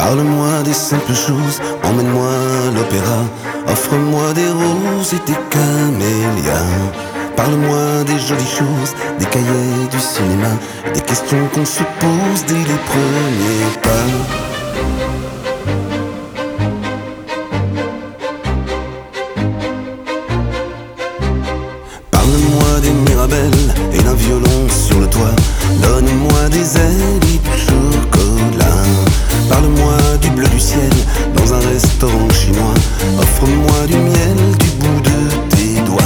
Parle-moi des simples choses, emmène-moi à l'opéra. Offre-moi des roses et des camélias. Parle-moi des jolies choses, des cahiers du cinéma, des questions qu'on se pose dès les premiers pas. Parle-moi des mirabelles et d'un violon sur le toit. Donne-moi des ailes et du chocolat. Parle-moi du bleu du ciel dans un restaurant chinois. Offre-moi du miel du bout de tes doigts.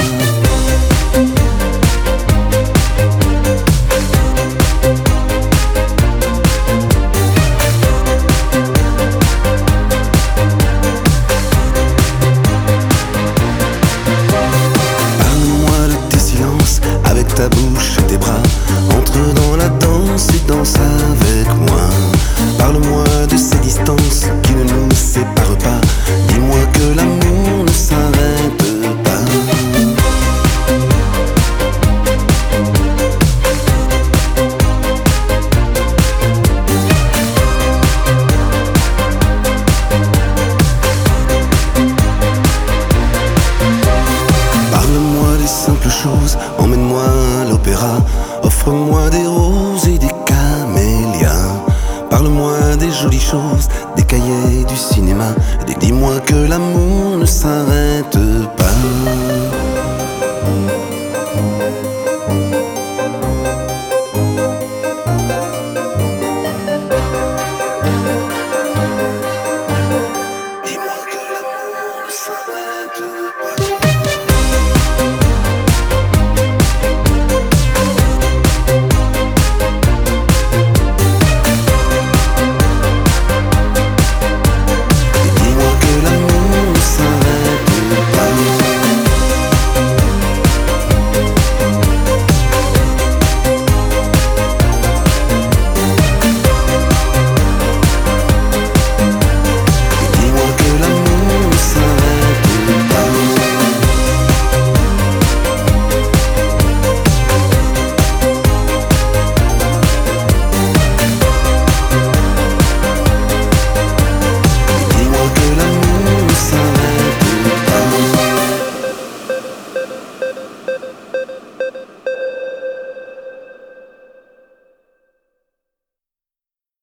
Avec ta bouche et tes bras, entre dans la danse et danse avec moi. Parle-moi de ces distances qui ne nous séparent pas. Dis-moi que l'amour ne s'arrête pas. Parle-moi des simples choses, emmène-moi à l'opéra. Offre-moi des roses et des camélias. Parle-moi des jolies choses, des cahiers du cinéma. Dis-moi que l'amour ne s'arrête pas.